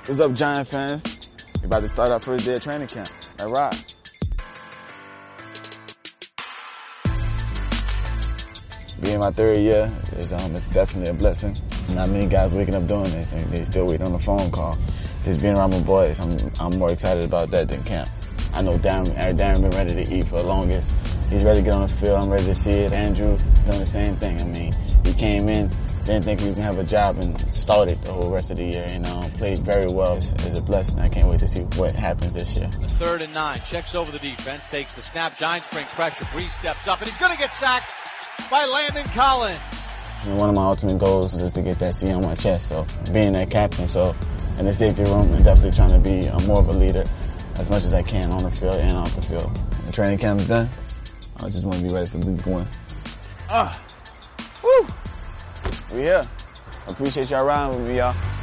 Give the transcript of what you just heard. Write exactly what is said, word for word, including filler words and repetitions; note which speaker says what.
Speaker 1: What's up, Giant fans? We about to start our first day of training camp. All right. Being my third year is um, it's definitely a blessing. Not many guys waking up doing this, and they still waiting on a phone call. Just being around my boys, I'm, I'm more excited about that than camp. I know Darren, Darren been ready to eat for the longest. He's ready to get on the field. I'm ready to see it. Andrew doing the same thing. I mean, he came in, didn't think he was going to have a job, and started the whole rest of the year, and um, played very well. It's, it's a blessing. I can't wait to see what happens this year.
Speaker 2: Third and nine. Checks over the defense, takes the snap. Giants bring pressure. Brees steps up, and he's going to get sacked by Landon Collins.
Speaker 1: And one of my ultimate goals is to get that C on my chest. So being that captain, so in the safety room, I'm definitely trying to be a more of a leader as much as I can on the field and off the field. The training camp is done. I just want to be ready for week one. Ah, woo! We here. Appreciate y'all riding with me, y'all.